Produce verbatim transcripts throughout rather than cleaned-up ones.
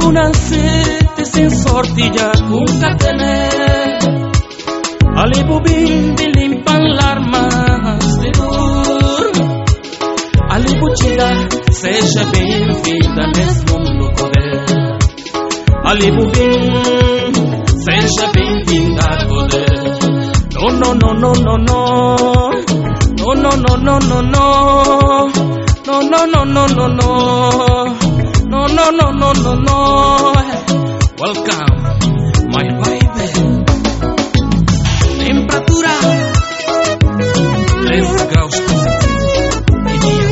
Eu nasci sem sorte já com catene. Ali bubim de limpar larmas de dor. Ali butida seja bem-vinda nesse mundo poder. Ali bubim seja bem-vinda a poder. No, no, no, no, no, no. No, no, no, no, no, no. No, no, no, no, no, no. No, no, no, no, no, no. Welcome, my baby. Temperatura treze graus de dia.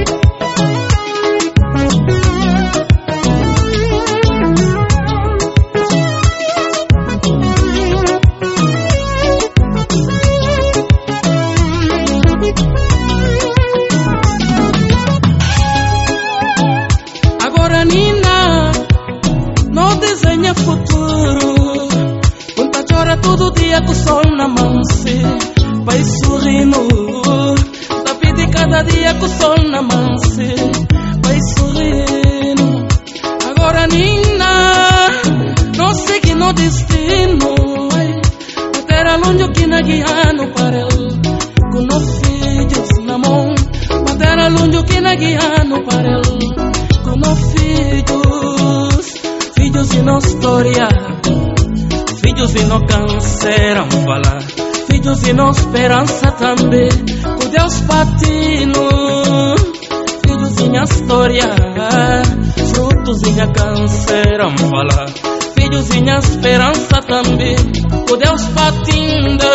Agora Nina não desenha futuro. Conta chora todo dia com o sol na mão, se vai sorrindo. Tá pedindo cada dia com o sol na mão, se vai sorrindo. Agora Nina não segue no destino. Terra longe que na guiano para ele, com os filhos na mão. Terra longe que na guiano para ele, com os filhos, filhos e nossa história. Filhos e não cansaram falar, filhos e não esperança também. Com Deus patino, filhos e minha história. Frutos e minha cansaram falar, filhos e minha esperança também. Com Deus patindo.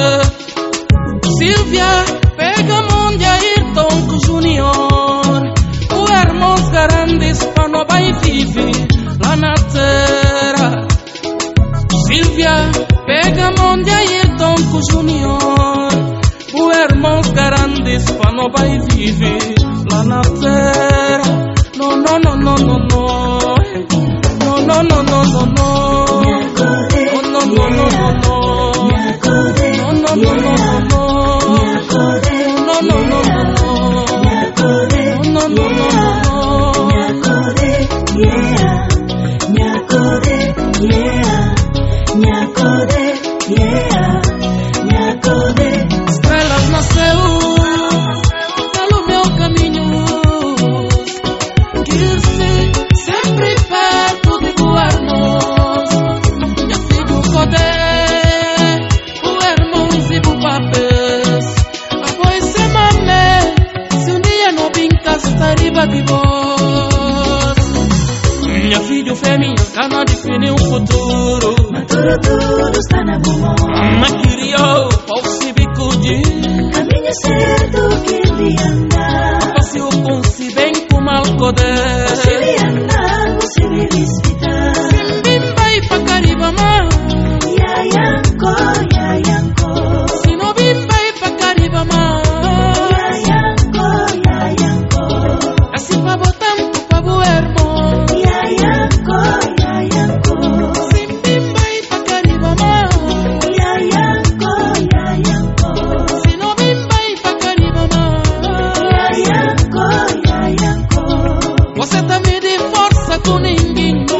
Silvia, pega a mão de Ayrton com Junior. O hermanos grandes para não vai viver lá na terra. Silvia, pega a mão de Ayrton com Junior. O hermanos grandes para não vai viver lá na terra. No, no, no, no, no, no. No, no, no, no, no, no. No, no, no, no, no, no. No, no, no, no, no, no. No, no, no, no, no. No, no, no, no. Yeah, me acordé, yeah. Me acordé, yeah, me acordé. Estrelas nasceu pelo meu caminho, quis sempre perto de voar-nos. Meu filho Codé, o irmãos e o papéis. Após se mame, se um dia não vincas, estaria de voz. Minha filho fêmea, cana define o futuro. Tudo, tudo está na mão. Mas criou, posso bicudir. Caminho certo que ele anda. Se eu consigo bem com mal poder. Se ele anda, você me respeitar. Bim vai pra Caribamar. Yayanko, yayanko. Se não bim vai pra Caribamar. Yayanko, yayanko. Assim pra botar um pra o irmão. Yayanko, yayanko. Você tá me de força com ninguém.